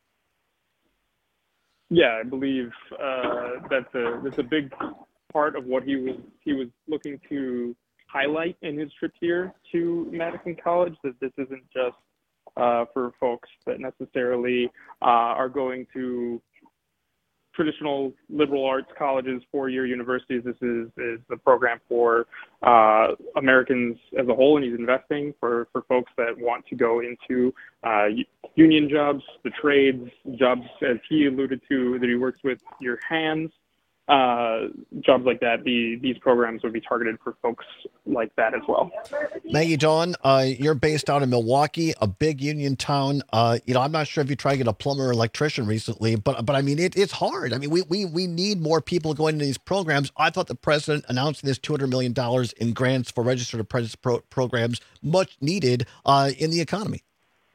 Yeah, I believe that's a big part of what he was looking to highlight in his trip here to Madison College, that this isn't just for folks that necessarily are going to traditional liberal arts colleges, 4-year universities. This is the program for Americans as a whole, and he's investing for folks that want to go into union jobs, the trades, jobs, as he alluded to, that he works with your hands. Jobs like that, these programs would be targeted for folks like that as well. Maggie Dawn, you're based out in Milwaukee, a big union town. I'm not sure if you tried to get a plumber or electrician recently, but I mean, it's hard. I mean, we need more people going into these programs. I thought the president announcing this $200 million in grants for registered apprentice programs, much needed in the economy.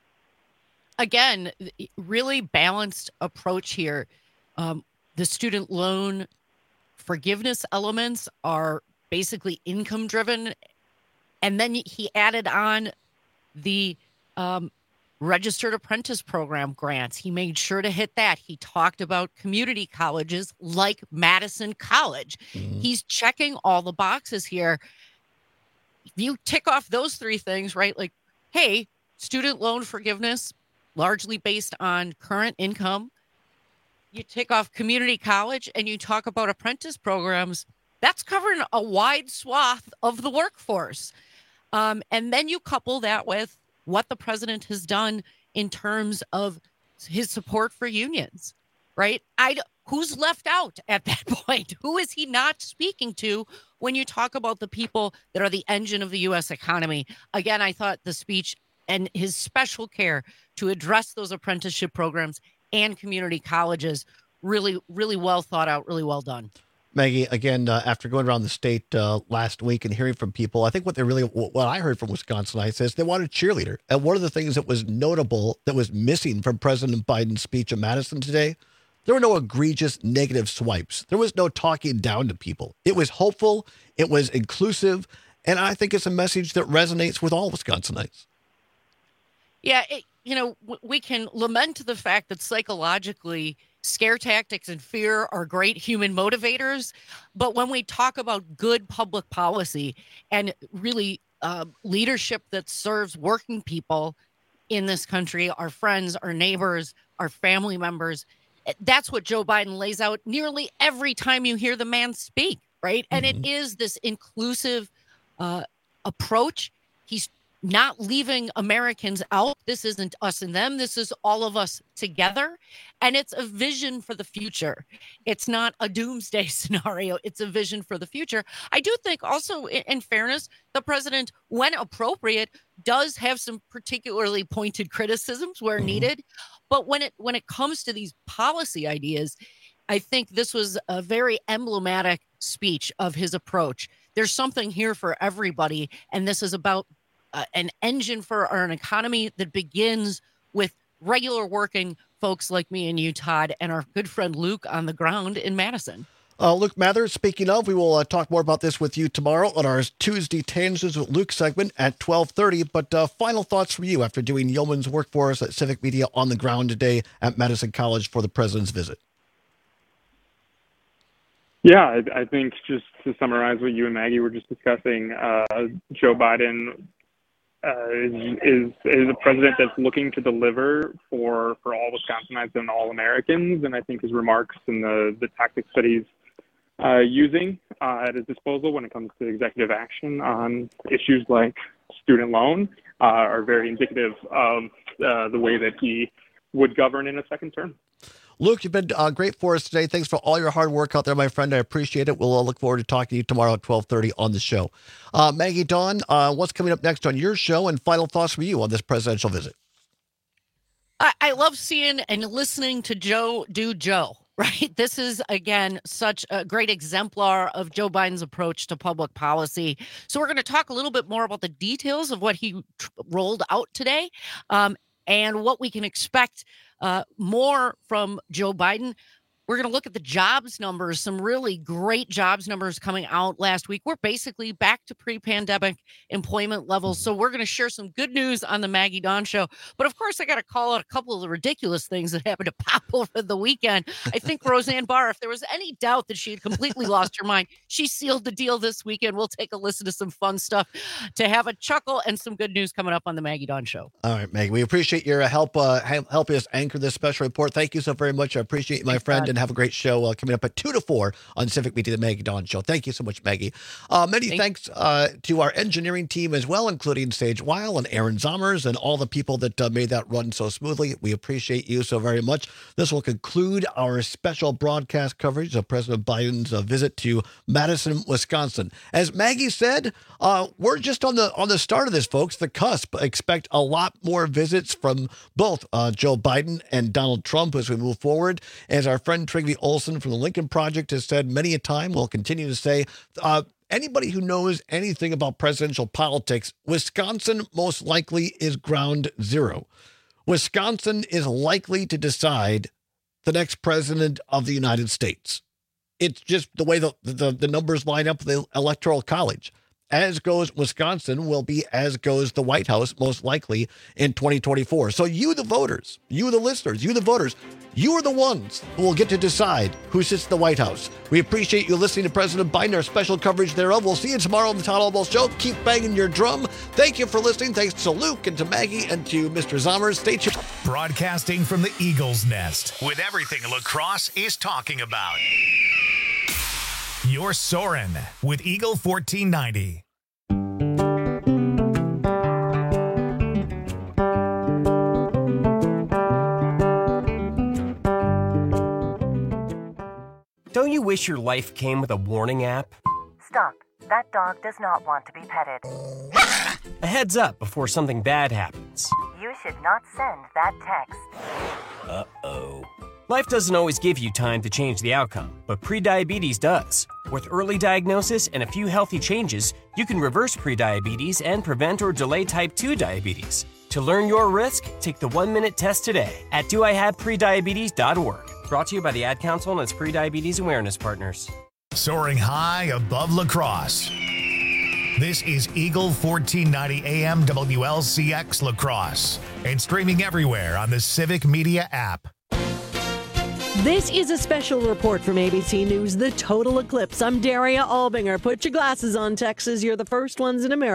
Again, really balanced approach here. The student loan forgiveness elements are basically income driven. And then he added on the registered apprentice program grants. He made sure to hit that. He talked about community colleges like Madison College. Mm-hmm. He's checking all the boxes here. If you tick off those 3 things, right? Like, hey, student loan forgiveness, largely based on current income. You tick off community college and you talk about apprentice programs, that's covering a wide swath of the workforce. And then you couple that with what the president has done in terms of his support for unions, right? Who's left out at that point? Who is he not speaking to when you talk about the people that are the engine of the U.S. economy? Again, I thought the speech and his special care to address those apprenticeship programs and community colleges really, really well thought out, really well done. Maggie, again, after going around the state last week and hearing from people, I think what I heard from Wisconsinites is they want a cheerleader. And one of the things that was notable that was missing from President Biden's speech in Madison today, there were no egregious negative swipes. There was no talking down to people. It was hopeful. It was inclusive. And I think it's a message that resonates with all Wisconsinites. Yeah, we can lament the fact that psychologically scare tactics and fear are great human motivators. But when we talk about good public policy and really leadership that serves working people in this country, our friends, our neighbors, our family members, that's what Joe Biden lays out nearly every time you hear the man speak, right? And it is this inclusive approach. He's not leaving Americans out. This isn't us and them. This is all of us together. And it's a vision for the future. It's not a doomsday scenario. It's a vision for the future. I do think also, in fairness, the president, when appropriate, does have some particularly pointed criticisms where needed. But when it comes to these policy ideas, I think this was a very emblematic speech of his approach. There's something here for everybody. And this is about an engine for an economy that begins with regular working folks like me and you, Todd, and our good friend Luke on the ground in Madison. Luke Mather, speaking of, we will talk more about this with you tomorrow on our Tuesday Tangents with Luke segment at 12:30. But final thoughts from you after doing yeoman's work for us at Civic Media on the ground today at Madison College for the president's visit. Yeah, I think just to summarize what you and Maggie were just discussing, Joe Biden is a president that's looking to deliver for all Wisconsinites and all Americans. And I think his remarks and the tactics that he's using at his disposal when it comes to executive action on issues like student loan are very indicative of the way that he would govern in a second term. Luke, you've been great for us today. Thanks for all your hard work out there, my friend. I appreciate it. We'll look forward to talking to you tomorrow at 12:30 on the show. Maggie Dawn, what's coming up next on your show, and final thoughts from you on this presidential visit? I love seeing and listening to Joe do Joe, right? This is, again, such a great exemplar of Joe Biden's approach to public policy. So we're going to talk a little bit more about the details of what he rolled out today and what we can expect more from Joe Biden. We're going to look at the jobs numbers, some really great jobs numbers coming out last week. We're basically back to pre-pandemic employment levels. So we're going to share some good news on the Maggie Dawn Show. But of course, I got to call out a couple of the ridiculous things that happened to pop over the weekend. I think Roseanne Barr, if there was any doubt that she had completely lost her mind, she sealed the deal this weekend. We'll take a listen to some fun stuff to have a chuckle and some good news coming up on the Maggie Dawn Show. All right, Maggie, we appreciate your help us anchor this special report. Thank you so very much. I appreciate you, my friend, and have a great show coming up at 2 to 4 on Civic Media, the Maggie Dawn Show. Thank you so much, Maggie. Many thanks to our engineering team as well, including Sage Weil and Aaron Zommers and all the people that made that run so smoothly. We appreciate you so very much. This will conclude our special broadcast coverage of President Biden's visit to Madison, Wisconsin. As Maggie said, we're just on the start of this, folks, the cusp. Expect a lot more visits from both Joe Biden and Donald Trump as we move forward. As our friend Trygve Olsen from the Lincoln Project has said many a time, will continue to say, anybody who knows anything about presidential politics, Wisconsin most likely is ground zero. Wisconsin is likely to decide the next president of the United States. It's just the way the numbers line up for the Electoral College. As goes Wisconsin will be as goes the White House, most likely in 2024. So you, the voters, you, the listeners, you, the voters, you are the ones who will get to decide who sits in the White House. We appreciate you listening to President Biden, our special coverage thereof. We'll see you tomorrow on the Todd Albaugh Show. Keep banging your drum. Thank you for listening. Thanks to Luke and to Maggie and to Mr. Zommers. Stay tuned. Broadcasting from the Eagles Nest with everything lacrosse is talking about. You're Soarin' with Eagle 1490. Don't you wish your life came with a warning app? Stop. That dog does not want to be petted. A heads up before something bad happens. You should not send that text. Uh-oh. Life doesn't always give you time to change the outcome, but prediabetes does. With early diagnosis and a few healthy changes, you can reverse prediabetes and prevent or delay type 2 diabetes. To learn your risk, take the 1-minute test today at doihaveprediabetes.org. Brought to you by the Ad Council and its prediabetes awareness partners. Soaring high above La Crosse. This is Eagle 1490 AM WLCX La Crosse and streaming everywhere on the Civic Media app. This is a special report from ABC News, The Total Eclipse. I'm Daria Albinger. Put your glasses on, Texas. You're the first ones in America.